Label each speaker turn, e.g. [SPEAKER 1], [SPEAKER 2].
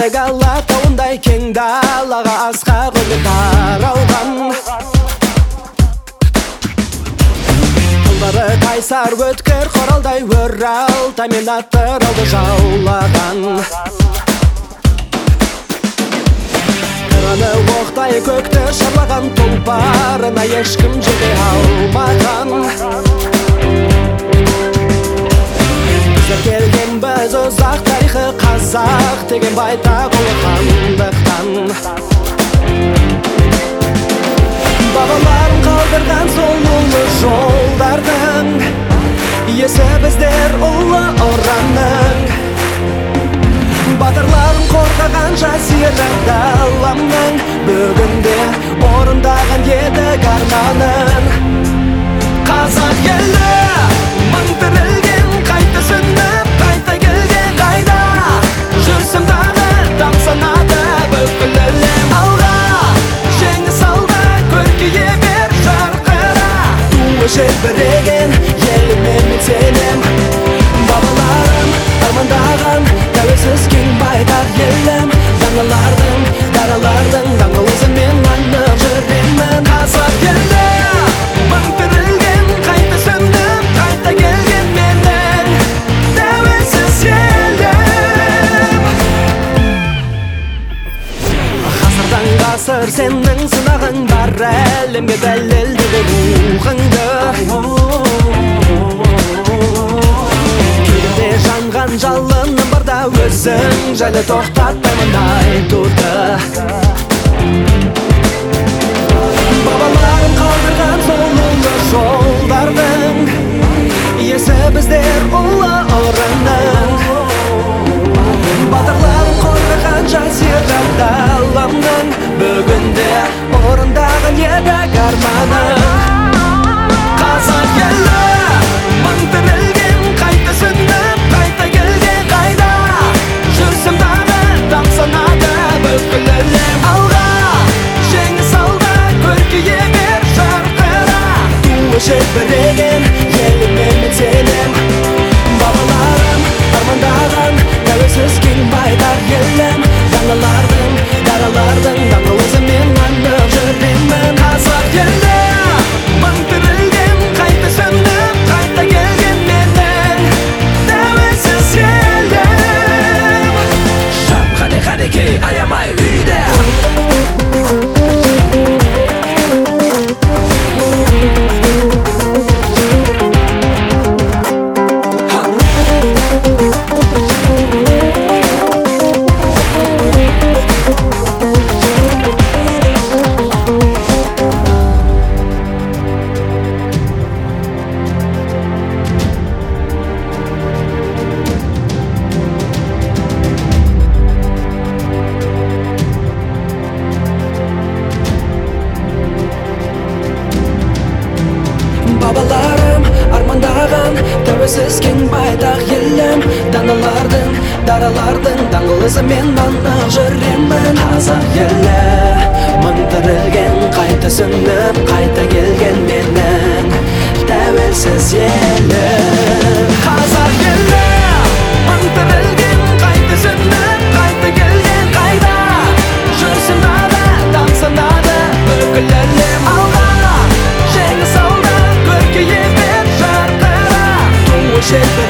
[SPEAKER 1] Ек Алатауындай кең далаға асқақ өмір таралған. Қолдары қайсар өткір қоралдай өралтай мен атырауды жаулаған. Қыраны оқтай көкті шарлаған, тұлпарына ешкім жете алмаған. Біздер келген біз ұзақ тарихы, қазақ деген байтақ ұлы хандықтан. Бабаларым қалдырған сол ұлы жолдардың иесі біздер ұлы ұранның. Батырларым қорғаған жасиры даламның, бүгінде орындаған едік арманын. Қазақ елі мың тірілген, қайта сүніп, қайта келген қайда. Жүрсім дағы там санады бүкіл әлем. Алға жеңіс алда, көркейе бер жарқыра. Туы желбіреген еліме мен сенем. Бабаларым армандаған тәуелсіз кең байтақ елім. Даңғылардың, даралардың даңғылызымен анық жүремін. Қазақ елі мың тірілген, қайта сүніп, қайта келген менің тәуелсіз елім. Ғасырдан ғасыр сенің сынағың бар, әлемге дәлелдеді рухыңды. Кеудемде жанған жалыным барда, өзің жайлы тоқтатпаймын айтуды. Бабаларым қалдырған сол ұлы жолдардың иесі біздер ұлы ұранның. Батырларым қорғаған жасиры даламның, бүгінде орындаған едік арманын. Қазақ елі мың тірілген, қайта сүніп, қайта келген қайда. Жүрсім дағы там санады бүкіл әлем. Алға жеңіс алда, көркейе бер жарқыра. Туы желбіреген еліме мен сенем. Бабаларым армандаған тәуелсіз кең байтақ елім. Даңғылардың, даралардың даңғылызымен анық жүремін. Қазақ елі мың тірілген, қайта сүніп, қайта келген менің тәуелсіз елім. Жан қанекей аямай үйде. Бабаларым армандаған тәуелсіз кең байтақ елім. Даналардың, даралардың даңғылызымен анық жүремін. Қазақ елі мың тірілген, қайта сүніп, қайта келген менің тәуелсіз елім. Қазақ елі мың тірілген, қайта сүніп, қайта келген қайда. Жүрсім дағы там санады бүкіл әлем. Алға жеңіс алда, көркейе бер жарқыра. Туы желбіреген